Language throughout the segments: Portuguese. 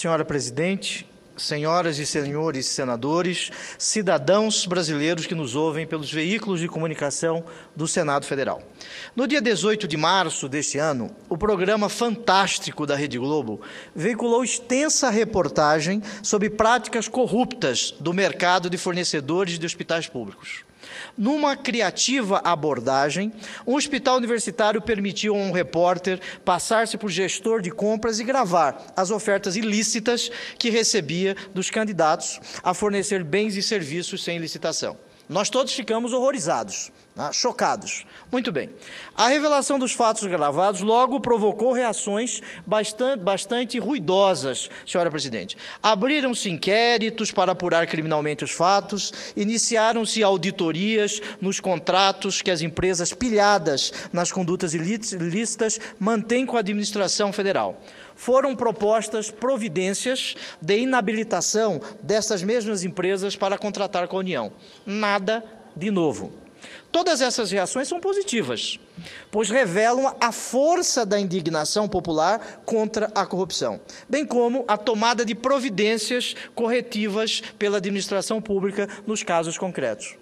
Senhora Presidente, senhoras e senhores senadores, cidadãos brasileiros que nos ouvem pelos veículos de comunicação do Senado Federal. No dia 18 de março deste ano, o programa Fantástico da Rede Globo veiculou extensa reportagem sobre práticas corruptas do mercado de fornecedores de hospitais públicos. Numa criativa abordagem, um hospital universitário permitiu a um repórter passar-se por gestor de compras e gravar as ofertas ilícitas que recebia dos candidatos a fornecer bens e serviços sem licitação. Nós todos ficamos horrorizados, chocados. Muito bem. A revelação dos fatos gravados logo provocou reações bastante ruidosas, senhora Presidente. Abriram-se inquéritos para apurar criminalmente os fatos, iniciaram-se auditorias nos contratos que as empresas pilhadas nas condutas ilícitas mantêm com a administração federal. Foram propostas providências de inabilitação dessas mesmas empresas para contratar com a União. Nada de novo. Todas essas reações são positivas, pois revelam a força da indignação popular contra a corrupção, bem como a tomada de providências corretivas pela administração pública nos casos concretos.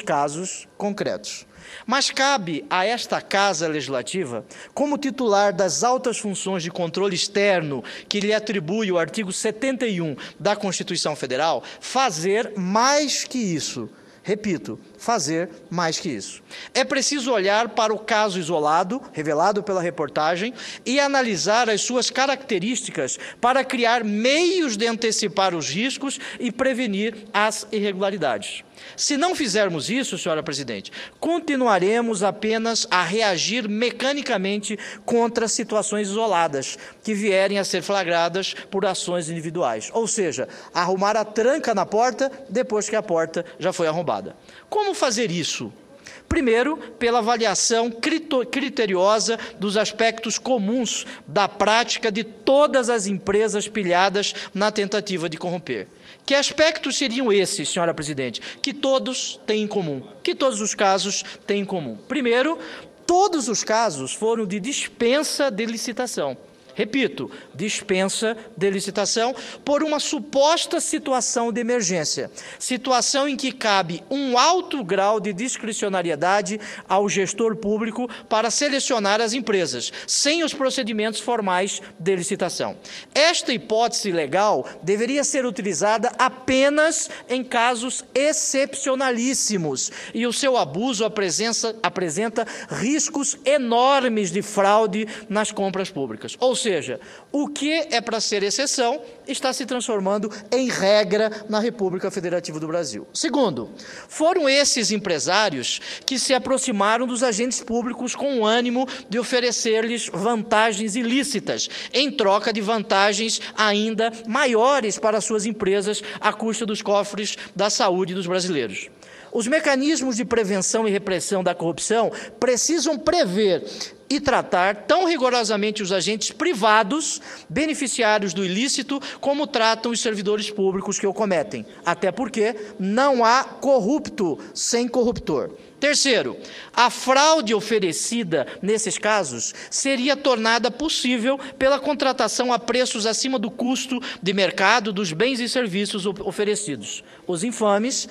Mas cabe a esta Casa Legislativa, como titular das altas funções de controle externo que lhe atribui o artigo 71 da Constituição Federal, fazer mais que isso. Repito, fazer mais que isso. É preciso olhar para o caso isolado, revelado pela reportagem, e analisar as suas características para criar meios de antecipar os riscos e prevenir as irregularidades. Se não fizermos isso, senhora Presidente, continuaremos apenas a reagir mecanicamente contra situações isoladas que vierem a ser flagradas por ações individuais. Ou seja, arrumar a tranca na porta depois que a porta já foi arrombada. Como fazer isso? Primeiro, pela avaliação criteriosa dos aspectos comuns da prática de todas as empresas pilhadas na tentativa de corromper. Que aspectos seriam esses, senhora Presidente, que todos têm em comum, que todos os casos têm em comum? Primeiro, todos os casos foram de dispensa de licitação. Repito, dispensa de licitação por uma suposta situação de emergência, situação em que cabe um alto grau de discricionariedade ao gestor público para selecionar as empresas, sem os procedimentos formais de licitação. Esta hipótese legal deveria ser utilizada apenas em casos excepcionalíssimos, e o seu abuso apresenta riscos enormes de fraude nas compras públicas. Ou seja, o que é para ser exceção está se transformando em regra na República Federativa do Brasil. Segundo, foram esses empresários que se aproximaram dos agentes públicos com o ânimo de oferecer-lhes vantagens ilícitas, em troca de vantagens ainda maiores para suas empresas à custa dos cofres da saúde dos brasileiros. Os mecanismos de prevenção e repressão da corrupção precisam prever e tratar tão rigorosamente os agentes privados, beneficiários do ilícito, como tratam os servidores públicos que o cometem. Até porque não há corrupto sem corruptor. Terceiro, a fraude oferecida, nesses casos, seria tornada possível pela contratação a preços acima do custo de mercado dos bens e serviços oferecidos. Os infames,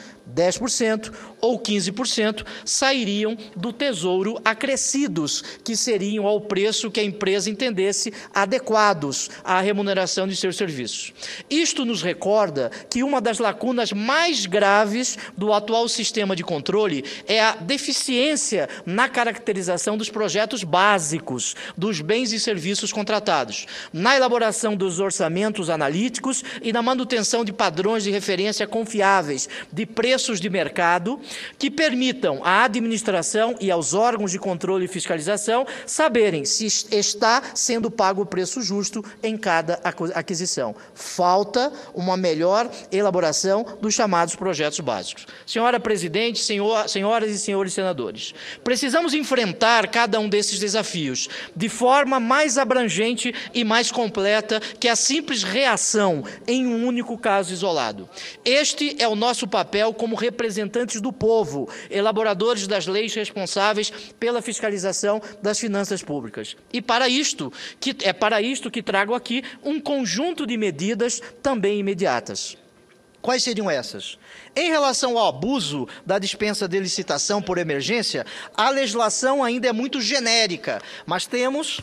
10% ou 15%, sairiam do tesouro acrescidos, que seriam ao preço que a empresa entendesse adequados à remuneração de seus serviços. Isto nos recorda que uma das lacunas mais graves do atual sistema de controle é a deficiência na caracterização dos projetos básicos dos bens e serviços contratados, na elaboração dos orçamentos analíticos e na manutenção de padrões de referência confiáveis de preços de mercado que permitam à administração e aos órgãos de controle e fiscalização saberem se está sendo pago o preço justo em cada aquisição. Falta uma melhor elaboração dos chamados projetos básicos. Senhora Presidente, senhoras e senhores senhores senadores. Precisamos enfrentar cada um desses desafios de forma mais abrangente e mais completa que a simples reação em um único caso isolado. Este é o nosso papel como representantes do povo, elaboradores das leis responsáveis pela fiscalização das finanças públicas. E para isto que trago aqui um conjunto de medidas também imediatas. Quais seriam essas? Em relação ao abuso da dispensa de licitação por emergência, a legislação ainda é muito genérica, mas temos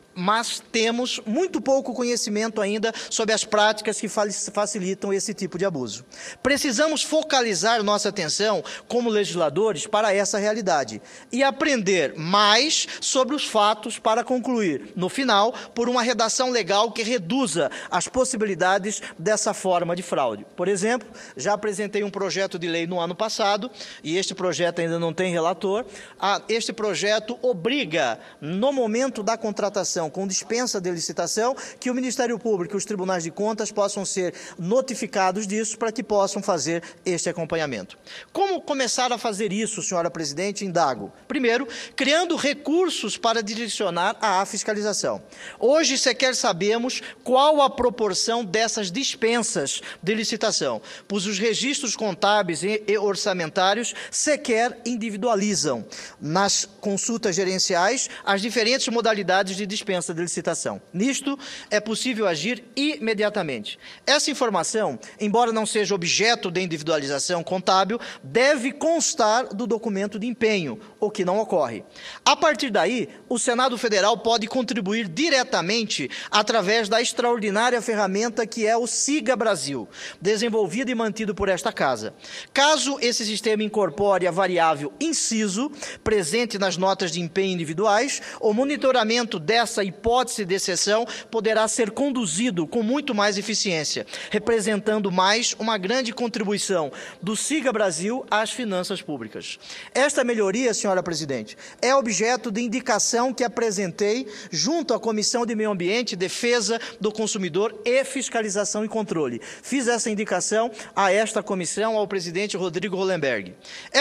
muito pouco conhecimento ainda sobre as práticas que facilitam esse tipo de abuso. Precisamos focalizar nossa atenção como legisladores para essa realidade e aprender mais sobre os fatos para concluir, no final, por uma redação legal que reduza as possibilidades dessa forma de fraude. Por exemplo, já apresentei um projeto de lei no ano passado, e este projeto ainda não tem relator. Este projeto obriga, no momento da contratação, com dispensa de licitação, que o Ministério Público e os tribunais de contas possam ser notificados disso para que possam fazer este acompanhamento. Como começar a fazer isso, senhora presidente? Indago. Primeiro, criando recursos para direcionar à fiscalização. Hoje sequer sabemos qual a proporção dessas dispensas de licitação, pois os registros contábeis e orçamentários sequer individualizam nas consultas gerenciais as diferentes modalidades de dispensa de licitação. Nisto, é possível agir imediatamente. Essa informação, embora não seja objeto de individualização contábil, deve constar do documento de empenho, o que não ocorre. A partir daí, o Senado Federal pode contribuir diretamente através da extraordinária ferramenta que é o Siga Brasil, desenvolvido e mantido por esta Casa. Caso esse sistema incorpore a variável inciso, presente nas notas de empenho individuais, o monitoramento dessa hipótese de exceção poderá ser conduzido com muito mais eficiência, representando mais uma grande contribuição do Siga Brasil às finanças públicas. Esta melhoria, senhora presidente, é objeto de indicação que apresentei junto à Comissão de Meio Ambiente, Defesa do Consumidor e Fiscalização e Controle. Fiz essa indicação a esta comissão, ao presidente Rodrigo Hollenberg.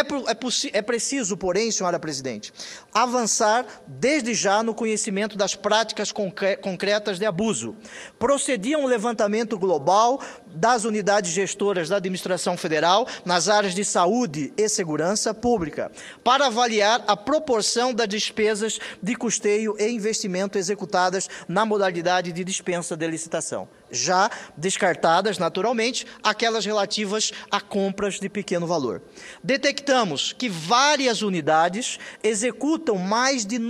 É preciso, porém, senhora presidente, avançar desde já no conhecimento das práticas concretas de abuso. Procedi a um levantamento global das unidades gestoras da administração federal nas áreas de saúde e segurança pública, para avaliar a proporção das despesas de custeio e investimento executadas na modalidade de dispensa de licitação, já descartadas, naturalmente, aquelas relativas a compras de pequeno valor. Detectamos que várias unidades executam mais de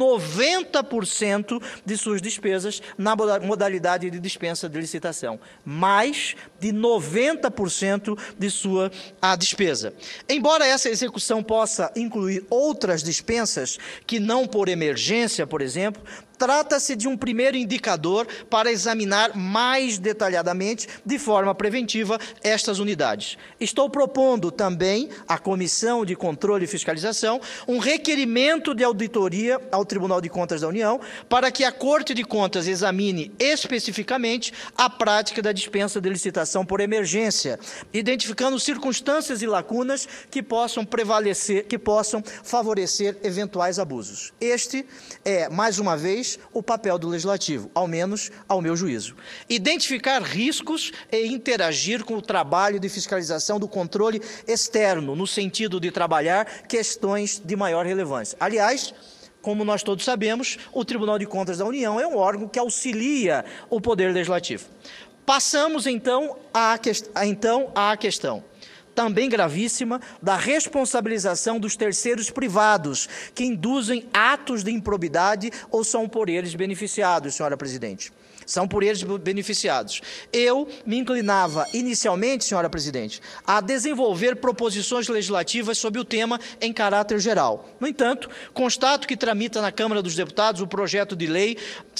90% de suas despesas na modalidade de dispensa de licitação. Mais de 90% de sua despesa. Embora essa execução possa incluir outras dispensas, que não por emergência, por exemplo, trata-se de um primeiro indicador para examinar mais detalhadamente, de forma preventiva, estas unidades. Estou propondo também à Comissão de Controle e Fiscalização um requerimento de auditoria ao Tribunal de Contas da União para que a Corte de Contas examine especificamente a prática da dispensa de licitação por emergência, identificando circunstâncias e lacunas que possam favorecer eventuais abusos. Este é, mais uma vez, o papel do Legislativo, ao menos ao meu juízo. Identificar riscos e interagir com o trabalho de fiscalização do controle externo, no sentido de trabalhar questões de maior relevância. Aliás, como nós todos sabemos, o Tribunal de Contas da União é um órgão que auxilia o Poder Legislativo. Passamos, então, à questão também gravíssima, da responsabilização dos terceiros privados que induzem atos de improbidade ou são por eles beneficiados, senhora presidente. São por eles beneficiados. Eu me inclinava inicialmente, senhora presidente, a desenvolver proposições legislativas sobre o tema em caráter geral. No entanto, constato que tramita na Câmara dos Deputados o projeto de lei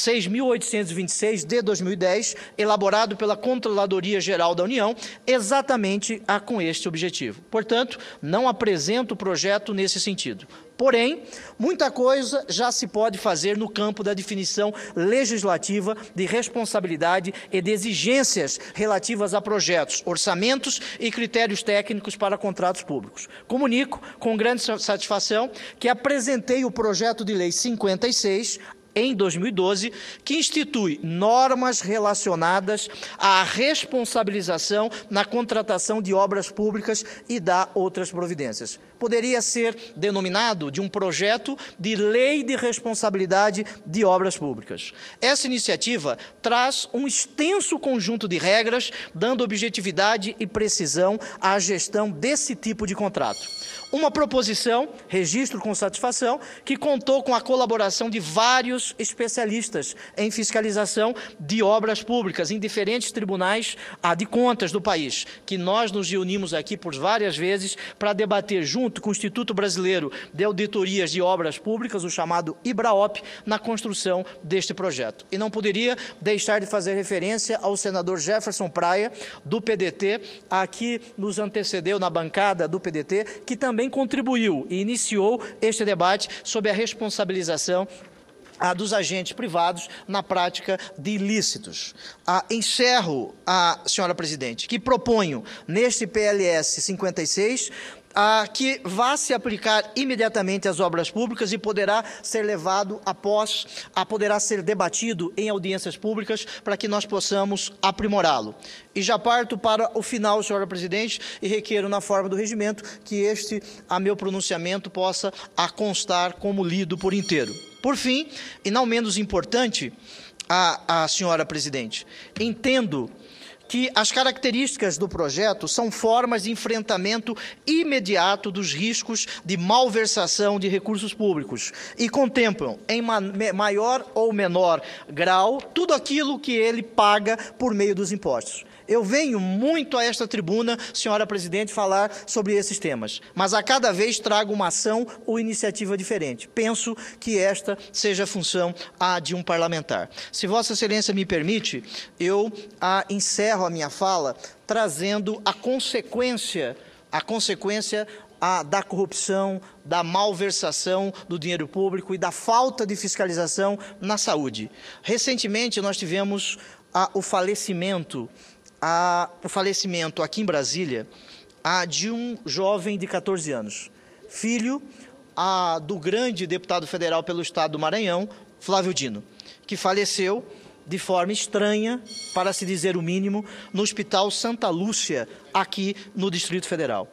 6.826 de 2010, elaborado pela Controladoria Geral da União, exatamente com este objetivo. Portanto, não apresento o projeto nesse sentido. Porém, muita coisa já se pode fazer no campo da definição legislativa de responsabilidade e de exigências relativas a projetos, orçamentos e critérios técnicos para contratos públicos. Comunico com grande satisfação que apresentei o projeto de lei 56, em 2012, que institui normas relacionadas à responsabilização na contratação de obras públicas e dá outras providências. Poderia ser denominado de um projeto de lei de responsabilidade de obras públicas. Essa iniciativa traz um extenso conjunto de regras, dando objetividade e precisão à gestão desse tipo de contrato. Uma proposição, registro com satisfação, que contou com a colaboração de vários especialistas em fiscalização de obras públicas em diferentes tribunais de contas do país, que nós nos reunimos aqui por várias vezes para debater junto com o Instituto Brasileiro de Auditorias de Obras Públicas, o chamado IBRAOP, na construção deste projeto. E não poderia deixar de fazer referência ao senador Jefferson Praia, do PDT, que nos antecedeu na bancada do PDT, que também contribuiu e iniciou este debate sobre a responsabilização dos agentes privados na prática de ilícitos. Encerro, senhora presidente, que proponho neste PLS 56 que vá se aplicar imediatamente às obras públicas e poderá ser levado poderá ser debatido em audiências públicas para que nós possamos aprimorá-lo. E já parto para o final, senhora presidente, e requeiro na forma do regimento que meu pronunciamento possa constar como lido por inteiro. Por fim, e não menos importante, senhora presidente, entendo que as características do projeto são formas de enfrentamento imediato dos riscos de malversação de recursos públicos e contemplam, em maior ou menor grau, tudo aquilo que ele paga por meio dos impostos. Eu venho muito a esta tribuna, senhora presidente, falar sobre esses temas, mas a cada vez trago uma ação ou iniciativa diferente. Penso que esta seja a função de um parlamentar. Se Vossa Excelência me permite, eu encerro a minha fala trazendo a consequência da corrupção, da malversação do dinheiro público e da falta de fiscalização na saúde. Recentemente, nós tivemos o falecimento aqui em Brasília de um jovem de 14 anos, filho do grande deputado federal pelo estado do Maranhão, Flávio Dino, que faleceu de forma estranha, para se dizer o mínimo, no Hospital Santa Lúcia, aqui no Distrito Federal.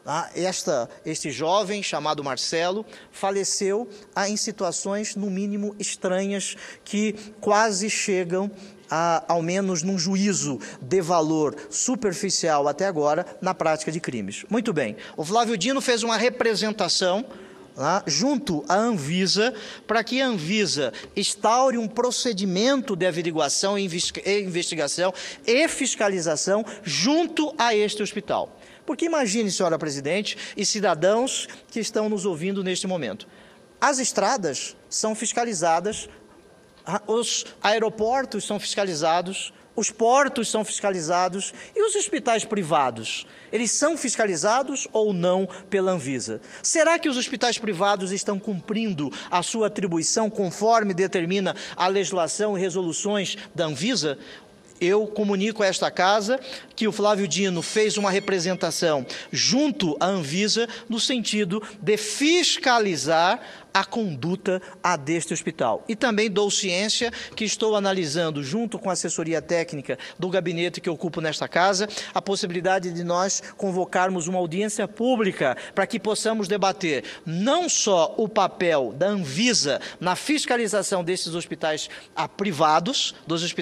Este jovem, chamado Marcelo, faleceu em situações, no mínimo, estranhas, que quase chegam ao menos num juízo de valor superficial até agora, na prática de crimes. Muito bem, o Flávio Dino fez uma representação junto à Anvisa, para que a Anvisa instaure um procedimento de averiguação, investigação e fiscalização junto a este hospital. Porque imagine, senhora presidente, e cidadãos que estão nos ouvindo neste momento, as estradas são fiscalizadas, os aeroportos são fiscalizados, os portos são fiscalizados e os hospitais privados, eles são fiscalizados ou não pela Anvisa? Será que os hospitais privados estão cumprindo a sua atribuição conforme determina a legislação e resoluções da Anvisa? Eu comunico a esta casa que o Flávio Dino fez uma representação junto à Anvisa no sentido de fiscalizar a conduta deste hospital. E também dou ciência que estou analisando, junto com a assessoria técnica do gabinete que ocupo nesta casa, a possibilidade de nós convocarmos uma audiência pública para que possamos debater não só o papel da Anvisa na fiscalização desses hospitais privados,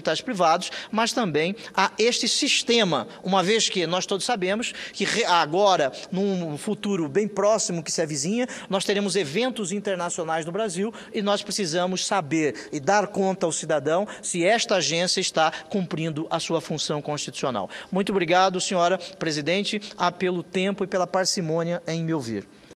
mas também este sistema, uma vez que nós todos sabemos que agora, num futuro bem próximo que se avizinha, nós teremos eventos internacionais no Brasil e nós precisamos saber e dar conta ao cidadão se esta agência está cumprindo a sua função constitucional. Muito obrigado, senhora presidente, pelo tempo e pela parcimônia em me ouvir.